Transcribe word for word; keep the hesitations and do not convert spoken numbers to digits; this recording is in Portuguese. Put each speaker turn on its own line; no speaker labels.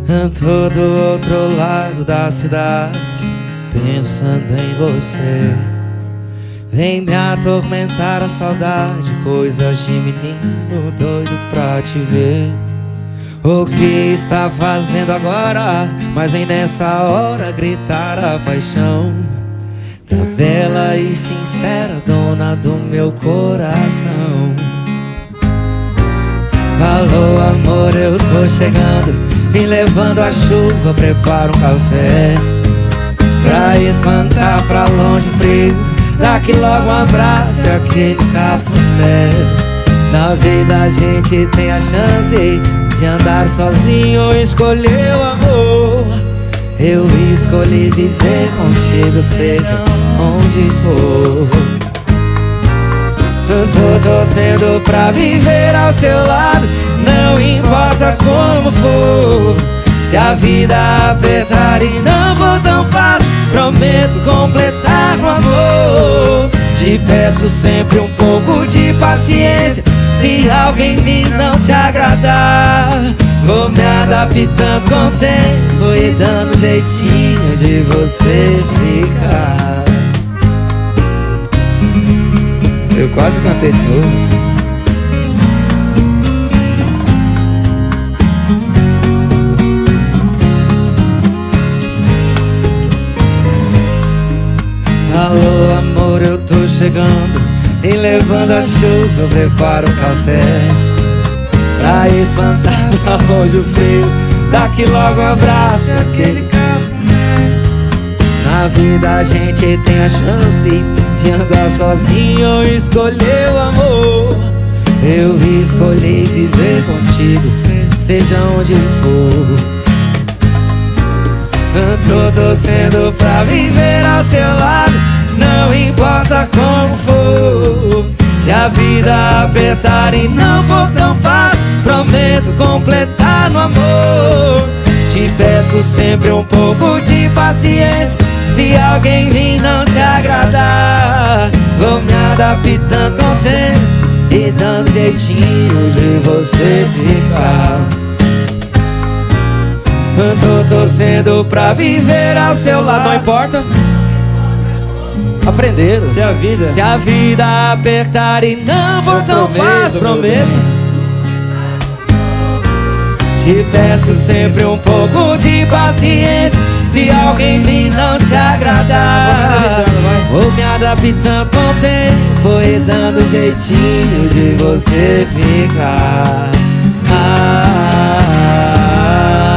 Tô do outro lado da cidade, pensando em você. Vem me atormentar a saudade, coisas de menino doido pra te ver. O que está fazendo agora? Mas vem nessa hora gritar a paixão da bela e sincera dona do meu coração. Alô amor, eu tô chegando, vem levando a chuva, prepara um café pra espantar pra longe o frio. Daqui logo um abraço e aquele café. Na vida a gente tem a chance de andar sozinho, escolher o amor. Eu escolhi viver contigo, seja onde for. Eu tô torcendo pra viver ao seu lado, não importa como for. Se a vida apertar e não for tão fácil, prometo completar o amor. Te peço sempre um pouco de paciência, se alguém em mim não te agradar. Vou me adaptando com o tempo e dando jeitinho de você ficar. Eu quase cantei de novo. Alô amor, eu tô chegando, e levando a chuva, eu preparo um café pra espantar pra longe o frio. Daqui logo um abraço, aquele café. Na vida a gente tem a chance de andar sozinho, escolher o amor. Eu escolhi viver contigo, seja onde for. Eu tô torcendo pra viver ao seu lado, não importa como for. Se a vida apertar e não for tão fácil, prometo completar no amor. Te peço sempre um pouco de paciência, se alguém vir não te agradar. Vou me adaptando com o tempo e dando jeitinho de você ficar. Eu tô torcendo pra viver ao seu lado, não importa. Aprenderam. Se a vida Se a vida apertar e não for tão fácil, prometo. Te peço sempre um pouco de paciência, se alguém vir não te agradar. Vou me adaptando com o tempo e dando jeitinho de você ficar. Ah,